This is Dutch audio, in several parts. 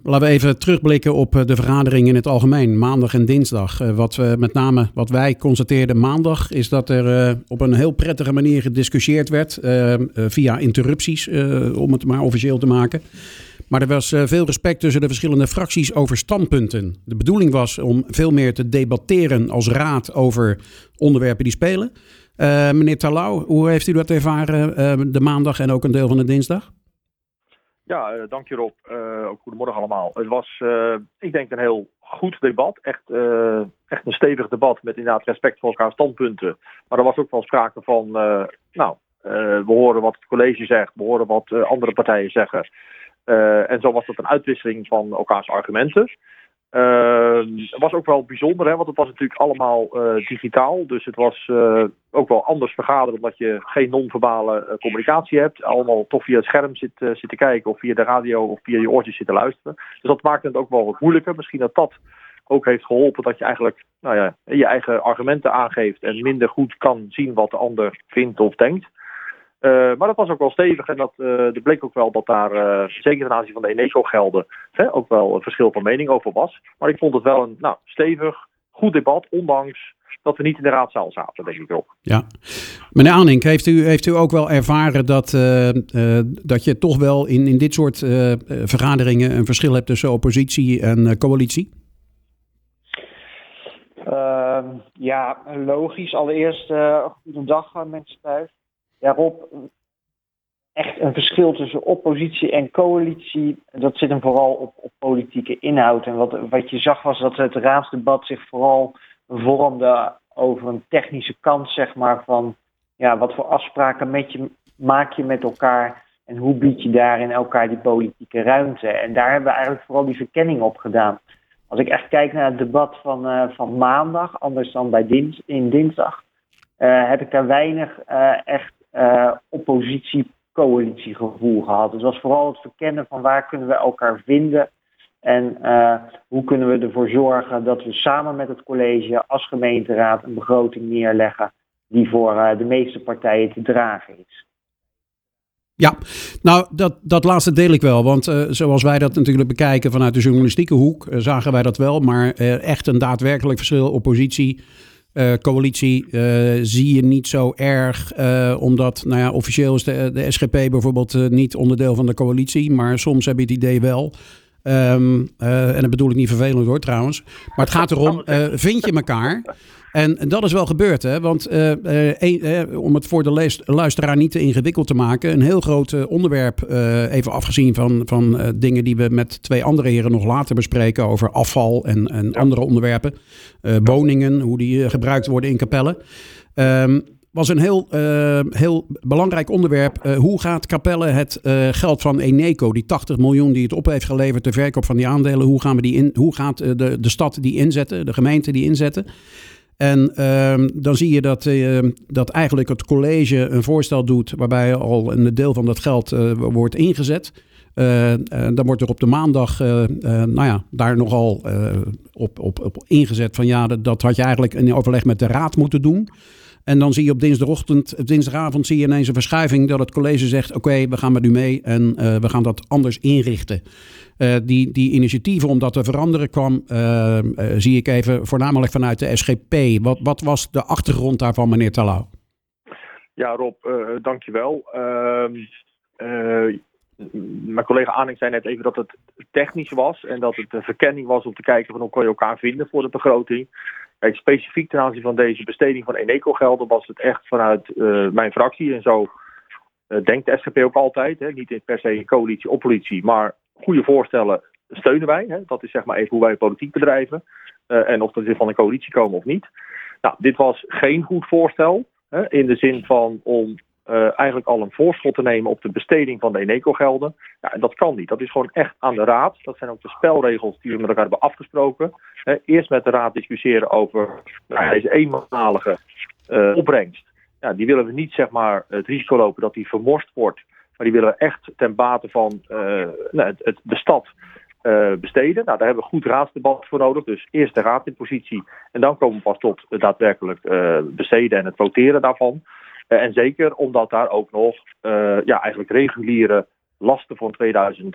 Laten we even terugblikken op de vergadering in het algemeen, maandag en dinsdag. Wat wij constateerden maandag is dat er op een heel prettige manier gediscussieerd werd via interrupties, om het maar officieel te maken. Maar er was veel respect tussen de verschillende fracties over standpunten. De bedoeling was om veel meer te debatteren als raad over onderwerpen die spelen. Meneer Terlouw, hoe heeft u dat ervaren de maandag en ook een deel van de dinsdag? Ja, dank je Rob. Ook goedemorgen allemaal. Het was, ik denk, een heel goed debat. Echt een stevig debat met inderdaad respect voor elkaar standpunten. Maar er was ook wel sprake van, we horen wat het college zegt, we horen wat andere partijen zeggen. En zo was het een uitwisseling van elkaars argumenten. Het was ook wel bijzonder, want het was natuurlijk allemaal digitaal. Dus het was ook wel anders vergaderen, omdat je geen non-verbale communicatie hebt. Allemaal toch via het scherm zit te kijken, of via de radio of via je oortjes zit te luisteren. Dus dat maakt het ook wel wat moeilijker. Misschien dat ook heeft geholpen dat je eigenlijk je eigen argumenten aangeeft en minder goed kan zien wat de ander vindt of denkt. Maar dat was ook wel stevig en er bleek ook wel dat daar, zeker ten aanzien van de Eneco-gelden, ook wel een verschil van mening over was. Maar ik vond het wel een stevig, goed debat, ondanks dat we niet in de raadzaal zaten, denk ik ook. Ja. Meneer Aanink, heeft u ook wel ervaren dat je toch wel in dit soort vergaderingen een verschil hebt tussen oppositie en coalitie? Ja, logisch. Allereerst, goedendag mensen thuis. Ja, Rob, echt een verschil tussen oppositie en coalitie, dat zit hem vooral op politieke inhoud. En wat je zag was dat het raadsdebat zich vooral vormde over een technische kant, zeg maar, van wat voor afspraken maak je met elkaar en hoe bied je daarin elkaar die politieke ruimte. En daar hebben we eigenlijk vooral die verkenning op gedaan. Als ik echt kijk naar het debat van maandag, anders dan in dinsdag, heb ik daar weinig echt oppositie-coalitiegevoel gehad. Het was vooral het verkennen van waar kunnen we elkaar vinden en hoe kunnen we ervoor zorgen dat we samen met het college als gemeenteraad een begroting neerleggen die voor de meeste partijen te dragen is. Ja, nou dat laatste deel ik wel, want zoals wij dat natuurlijk bekijken vanuit de journalistieke hoek, zagen wij dat wel, maar echt een daadwerkelijk verschil oppositie coalitie zie je niet zo erg, omdat officieel is de SGP bijvoorbeeld niet onderdeel van de coalitie, maar soms heb je het idee wel. En dat bedoel ik niet vervelend hoor trouwens, maar het gaat erom, vind je elkaar? En dat is wel gebeurd, hè? Want om het voor de luisteraar niet te ingewikkeld te maken, een heel groot onderwerp, even afgezien van dingen die we met twee andere heren nog later bespreken over afval en andere onderwerpen, woningen, hoe die gebruikt worden in Capelle. Was een heel belangrijk onderwerp. Hoe gaat Capelle het geld van Eneco, die 80 miljoen die het op heeft geleverd, de verkoop van die aandelen, hoe gaat de stad die inzetten, de gemeente die inzetten? En dan zie je dat eigenlijk het college een voorstel doet waarbij al een deel van dat geld wordt ingezet. Dan wordt er op de maandag daar nogal op ingezet van dat had je eigenlijk in overleg met de raad moeten doen. En dan zie je op dinsdagavond zie je ineens een verschuiving dat het college zegt oké, we gaan met u mee en we gaan dat anders inrichten. Die initiatieven om dat te veranderen kwam, zie ik even voornamelijk vanuit de SGP. Wat was de achtergrond daarvan, meneer Terlouw? Ja, Rob, dankjewel. Mijn collega Aanink zei net even dat het technisch was en dat het een verkenning was om te kijken van hoe kan je elkaar vinden voor de begroting. Kijk, specifiek ten aanzien van deze besteding van Eneco-gelden was het echt vanuit mijn fractie en zo denkt de SGP ook altijd, niet per se coalitie, oppositie, maar goede voorstellen steunen wij. Dat is zeg maar even hoe wij politiek bedrijven. En of dat van een coalitie komen of niet. Nou, dit was geen goed voorstel. In de zin van om eigenlijk al een voorschot te nemen op de besteding van de Eneco-gelden. Ja, en dat kan niet. Dat is gewoon echt aan de raad. Dat zijn ook de spelregels die we met elkaar hebben afgesproken. Eerst met de raad discussiëren over deze eenmalige opbrengst. Ja, die willen we niet zeg maar het risico lopen dat die vermorst wordt. Maar die willen we echt ten bate van de stad besteden. Nou, daar hebben we goed raadsdebat voor nodig. Dus eerst de raad in positie. En dan komen we pas tot daadwerkelijk besteden en het voteren daarvan. En zeker omdat daar ook nog eigenlijk reguliere lasten van 2023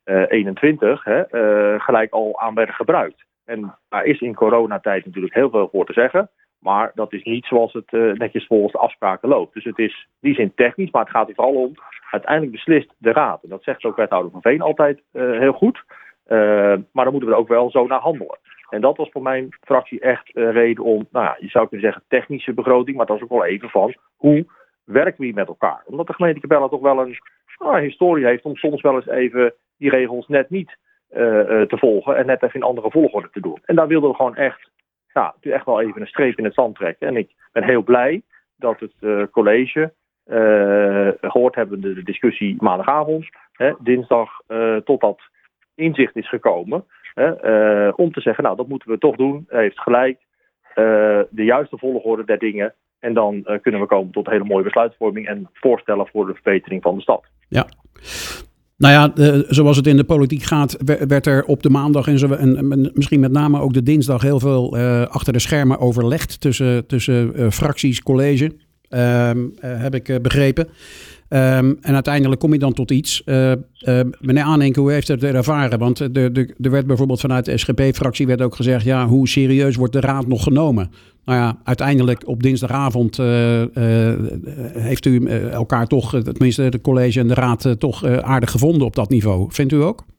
2021 gelijk al aan werden gebruikt. En daar is in coronatijd natuurlijk heel veel voor te zeggen. Maar dat is niet zoals het netjes volgens de afspraken loopt. Dus het is die zin technisch, maar het gaat er vooral om. Uiteindelijk beslist de raad. En dat zegt ook wethouder Van Veen altijd heel goed. Maar dan moeten we er ook wel zo naar handelen. En dat was voor mijn fractie echt reden om, je zou kunnen zeggen technische begroting. Maar dat is ook wel even van, hoe werken we hier met elkaar? Omdat de gemeente Capella toch wel een historie heeft om soms wel eens even die regels net niet te volgen. En net even in andere volgorde te doen. En daar wilden we gewoon echt wel even een streep in het zand trekken. En ik ben heel blij dat het college, gehoord hebben de discussie maandagavond, dinsdag tot dat inzicht is gekomen. Om te zeggen, dat moeten we toch doen. Hij heeft gelijk, de juiste volgorde der dingen. En dan kunnen we komen tot een hele mooie besluitvorming en voorstellen voor de verbetering van de stad. Ja. Nou ja, zoals het in de politiek gaat, werd er op de maandag en misschien met name ook de dinsdag heel veel achter de schermen overlegd tussen fracties, college, heb ik begrepen. En uiteindelijk kom je dan tot iets. Meneer Aanenke, hoe heeft het ervaren? Want er werd bijvoorbeeld vanuit de SGP-fractie werd ook gezegd, hoe serieus wordt de raad nog genomen? Nou ja, uiteindelijk op dinsdagavond heeft u elkaar toch, tenminste de college en de raad, toch aardig gevonden op dat niveau. Vindt u ook?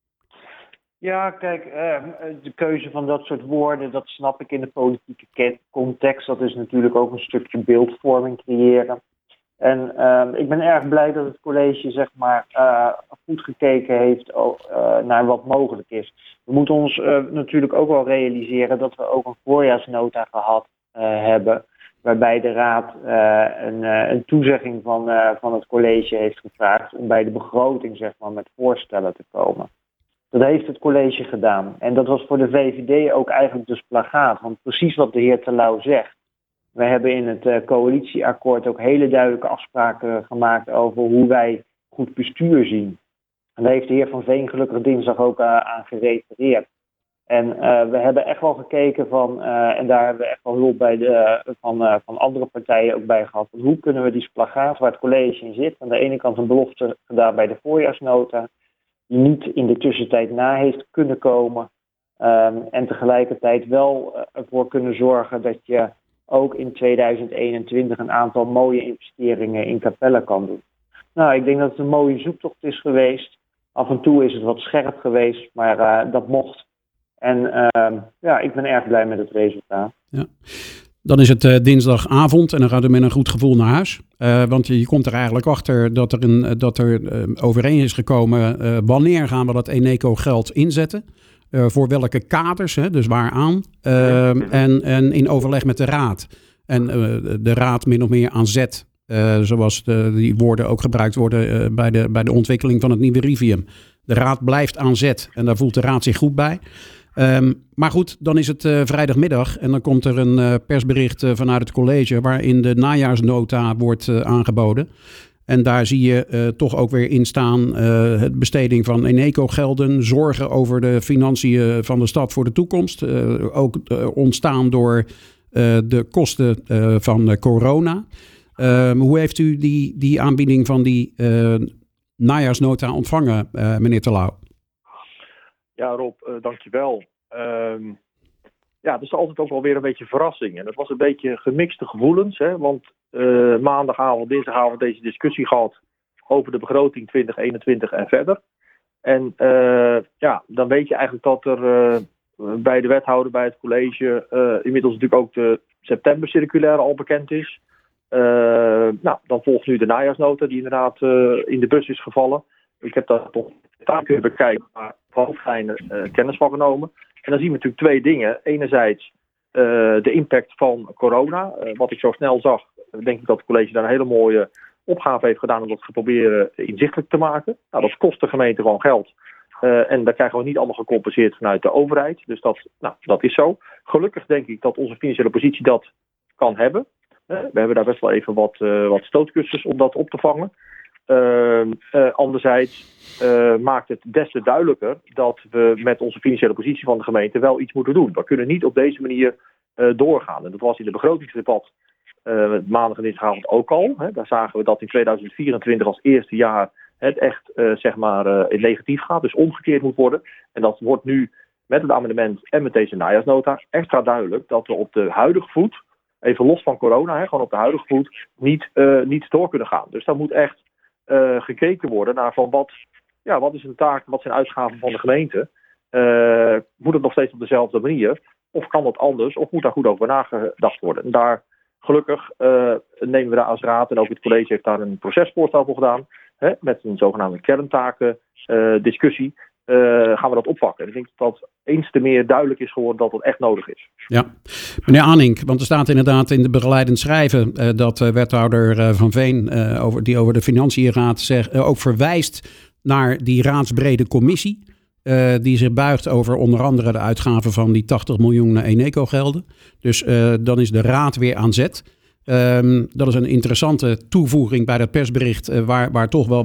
Ja, kijk, de keuze van dat soort woorden, dat snap ik in de politieke context. Dat is natuurlijk ook een stukje beeldvorming creëren. En ik ben erg blij dat het college goed gekeken heeft naar wat mogelijk is. We moeten ons natuurlijk ook wel realiseren dat we ook een voorjaarsnota gehad hebben. Waarbij de raad een toezegging van het college heeft gevraagd om bij de begroting met voorstellen te komen. Dat heeft het college gedaan. En dat was voor de VVD ook eigenlijk dus plagaat. Want precies wat de heer Terlouw zegt. We hebben in het coalitieakkoord ook hele duidelijke afspraken gemaakt over hoe wij goed bestuur zien. En daar heeft de heer Van Veen gelukkig dinsdag ook aan gerefereerd. En we hebben echt wel gekeken en daar hebben we echt wel hulp van andere partijen ook bij gehad. Van hoe kunnen we die splagaat waar het college in zit, aan de ene kant een belofte gedaan bij de voorjaarsnota, die niet in de tussentijd na heeft kunnen komen. En tegelijkertijd wel ervoor kunnen zorgen dat je ook in 2021 een aantal mooie investeringen in Capella kan doen. Nou, ik denk dat het een mooie zoektocht is geweest. Af en toe is het wat scherp geweest, maar dat mocht. En ik ben erg blij met het resultaat. Ja. Dan is het dinsdagavond en dan gaat u met een goed gevoel naar huis. Want je komt er eigenlijk achter dat er overeen is gekomen wanneer gaan we dat Eneco-geld inzetten. Voor welke kaders, dus waaraan. En in overleg met de raad. En de raad min of meer aan zet. Zoals die woorden ook gebruikt worden bij de ontwikkeling van het nieuwe Rivium. De raad blijft aan zet. En daar voelt de raad zich goed bij. Maar goed, dan is het vrijdagmiddag. En dan komt er een persbericht vanuit het college. Waarin de najaarsnota wordt aangeboden. En daar zie je toch ook weer in staan het besteding van Eneco-gelden, zorgen over de financiën van de stad voor de toekomst. Ook ontstaan door de kosten van corona. Hoe heeft u die aanbieding van die najaarsnota ontvangen, meneer Terlouw? Ja, Rob, dankjewel. Het is altijd ook wel weer een beetje verrassing. En het was een beetje gemixte gevoelens. Want maandagavond, dinsdagavond deze discussie gehad over de begroting 2021 en verder. En dan weet je eigenlijk dat er bij de wethouder, bij het college, inmiddels natuurlijk ook de septembercirculaire al bekend is. Dan volgt nu de najaarsnota die inderdaad in de bus is gevallen. Ik heb daar toch taak kunnen bekijken, maar hoofdlijnen kennis van genomen. En dan zien we natuurlijk twee dingen. Enerzijds de impact van corona. Wat ik zo snel zag, denk ik dat het college daar een hele mooie opgave heeft gedaan om dat te proberen inzichtelijk te maken. Nou, dat kost de gemeente gewoon geld. En dat krijgen we niet allemaal gecompenseerd vanuit de overheid. Dus dat is zo. Gelukkig denk ik dat onze financiële positie dat kan hebben. We hebben daar best wel even wat stootkussens om dat op te vangen. Anderzijds maakt het des te duidelijker dat we met onze financiële positie van de gemeente wel iets moeten doen. We kunnen niet op deze manier doorgaan. En dat was in de begrotingsdebat maandag en dinsdagavond ook al. Daar zagen we dat in 2024 als eerste jaar het echt negatief gaat, dus omgekeerd moet worden. En dat wordt nu met het amendement en met deze najaarsnota extra duidelijk dat we op de huidige voet, even los van corona, gewoon op de huidige voet, niet door kunnen gaan. Dus daar moet echt gekeken worden naar van wat is een taak, wat zijn uitgaven van de gemeente? Moet het nog steeds op dezelfde manier? Of kan dat anders? Of moet daar goed over nagedacht worden? En daar gelukkig nemen we daar als raad, en ook het college heeft daar een procesvoorstel voor gedaan, met een zogenaamde kerntaken discussie. Gaan we dat oppakken. En ik denk dat eens te meer duidelijk is geworden dat het echt nodig is. Ja, meneer Anink, want er staat inderdaad in de begeleidend schrijven dat wethouder Van Veen, die over de Financiënraad ook verwijst naar die raadsbrede commissie. Die zich buigt over onder andere de uitgaven van die 80 miljoen Eneco-gelden. Dus dan is de raad weer aan zet. Dat is een interessante toevoeging bij dat persbericht, waar toch wel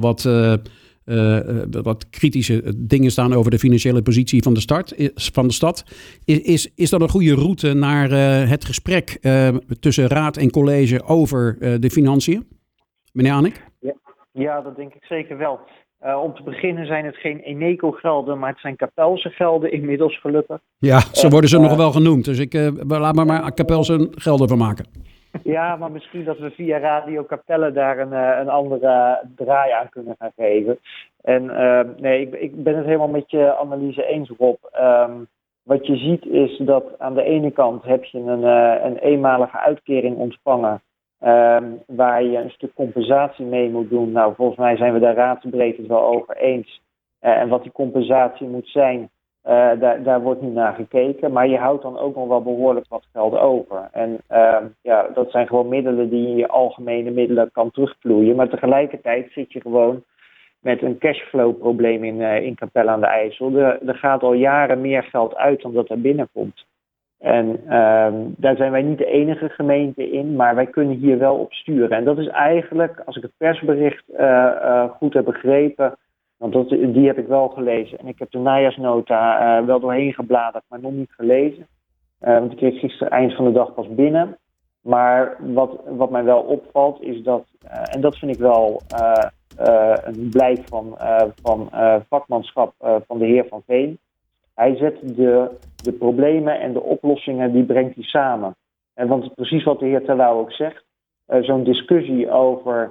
wat kritische dingen staan over de financiële positie van de stad. Is dat een goede route naar het gesprek tussen raad en college over de financiën? Meneer Anink? Ja, dat denk ik zeker wel. Om te beginnen zijn het geen Eneco-gelden, maar het zijn Kapelse gelden inmiddels gelukkig. Ja, zo worden ze nog wel genoemd. Dus laat maar Kapelse gelden van maken. Ja, maar misschien dat we via Radio Capelle daar een andere draai aan kunnen gaan geven. En ik ben het helemaal met je analyse eens, Rob. Wat je ziet is dat aan de ene kant heb je een eenmalige uitkering ontvangen, waar je een stuk compensatie mee moet doen. Nou, volgens mij zijn we daar raadsbreed het wel over eens. En wat die compensatie moet zijn, daar wordt nu naar gekeken. Maar je houdt dan ook nog wel behoorlijk wat geld over. En dat zijn gewoon middelen die in je algemene middelen kan terugvloeien. Maar tegelijkertijd zit je gewoon met een cashflow probleem in Capelle aan de IJssel. Er gaat al jaren meer geld uit dan dat er binnenkomt. En daar zijn wij niet de enige gemeente in, maar wij kunnen hier wel op sturen. En dat is eigenlijk, als ik het persbericht goed heb begrepen, want die heb ik wel gelezen. En ik heb de najaarsnota wel doorheen gebladerd, maar nog niet gelezen. Want ik kreeg gisteren eind van de dag pas binnen. Maar wat mij wel opvalt is dat, en dat vind ik wel een blijk van vakmanschap van de heer Van Veen. Hij zet de problemen en de oplossingen, die brengt hij samen. Want precies wat de heer Terlouw ook zegt, zo'n discussie over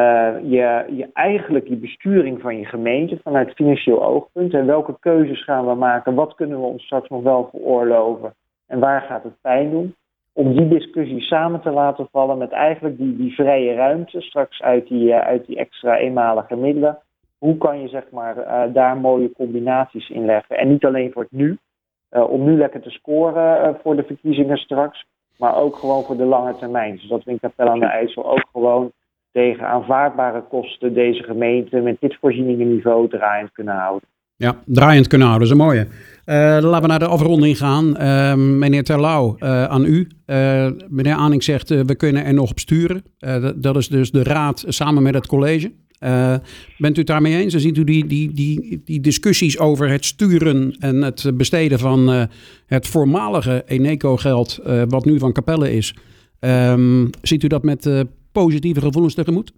je besturing van je gemeente vanuit financieel oogpunt. En welke keuzes gaan we maken? Wat kunnen we ons straks nog wel veroorloven? En waar gaat het pijn doen? Om die discussie samen te laten vallen met eigenlijk die vrije ruimte straks uit die extra eenmalige middelen. Hoe kan je daar mooie combinaties in leggen? En niet alleen voor het nu, om nu lekker te scoren voor de verkiezingen straks, maar ook gewoon voor de lange termijn. Zodat we in Capelle aan de IJssel ook gewoon tegen aanvaardbare kosten deze gemeente met dit voorzieningenniveau draaiend kunnen houden. Ja, draaiend kunnen houden, dat is een mooie. Laten we naar de afronding gaan. Meneer Terlouw, aan u. Meneer Anink zegt, we kunnen er nog op sturen. Dat is dus de raad samen met het college. Bent u het daarmee eens? En ziet u die discussies over het sturen en het besteden van het voormalige Eneco-geld, wat nu van Capelle is, ziet u dat met positieve gevoelens tegemoet?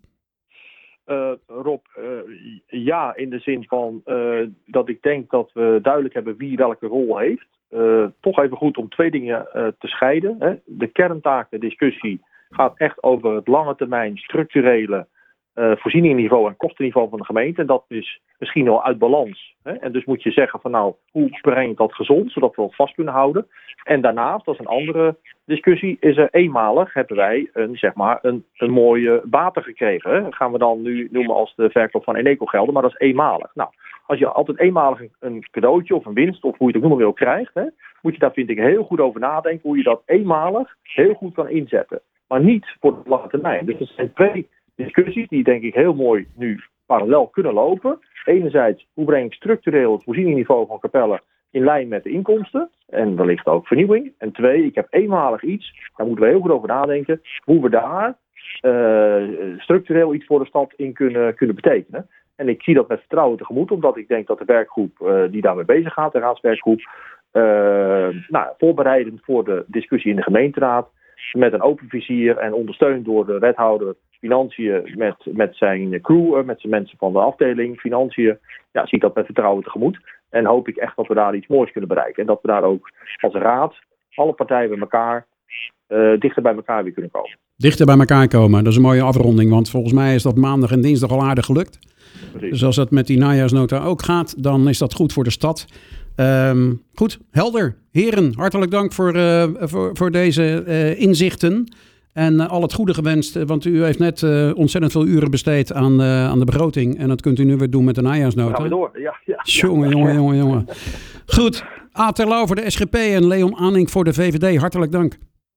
Rob, ja, in de zin van dat ik denk dat we duidelijk hebben wie welke rol heeft. Toch even goed om twee dingen te scheiden. Hè. De kerntakendiscussie gaat echt over het lange termijn structurele voorzieningenniveau en kostenniveau van de gemeente. En dat is misschien wel uit balans. Hè? En dus moet je zeggen van nou, hoe breng je dat gezond, zodat we dat vast kunnen houden. En daarnaast, dat is een andere discussie, is er eenmalig, hebben wij een mooie baten gekregen. Hè? Dat gaan we dan nu noemen als de verkoop van Eneco-gelden, maar dat is eenmalig. Nou, als je altijd eenmalig een cadeautje of een winst, of hoe je het ook noemen wil, krijgt, hè, moet je daar, vind ik, heel goed over nadenken hoe je dat eenmalig heel goed kan inzetten. Maar niet voor de lange termijn. Dus er zijn twee discussies die denk ik heel mooi nu parallel kunnen lopen. Enerzijds, hoe breng ik structureel het voorzieningenniveau van Capelle in lijn met de inkomsten en wellicht ook vernieuwing. En twee, ik heb eenmalig iets, daar moeten we heel goed over nadenken, hoe we daar structureel iets voor de stad in kunnen betekenen. En ik zie dat met vertrouwen tegemoet, omdat ik denk dat de werkgroep die daarmee bezig gaat, de raadswerkgroep, voorbereidend voor de discussie in de gemeenteraad, met een open vizier en ondersteund door de wethouder Financiën met zijn crew, met zijn mensen van de afdeling. Financiën ziet dat met vertrouwen tegemoet. En hoop ik echt dat we daar iets moois kunnen bereiken. En dat we daar ook als raad, alle partijen bij elkaar, dichter bij elkaar weer kunnen komen. Dichter bij elkaar komen, dat is een mooie afronding. Want volgens mij is dat maandag en dinsdag al aardig gelukt. Precies. Dus als dat met die najaarsnota ook gaat, dan is dat goed voor de stad. Goed, helder. Heren, hartelijk dank voor deze inzichten. En al het goede gewenst, want u heeft net ontzettend veel uren besteed aan de begroting. En dat kunt u nu weer doen met de najaarsnota. Gaan we door, ja. Jongen. Goed, A. Terlouw voor de SGP en Leon Aning voor de VVD. Hartelijk dank.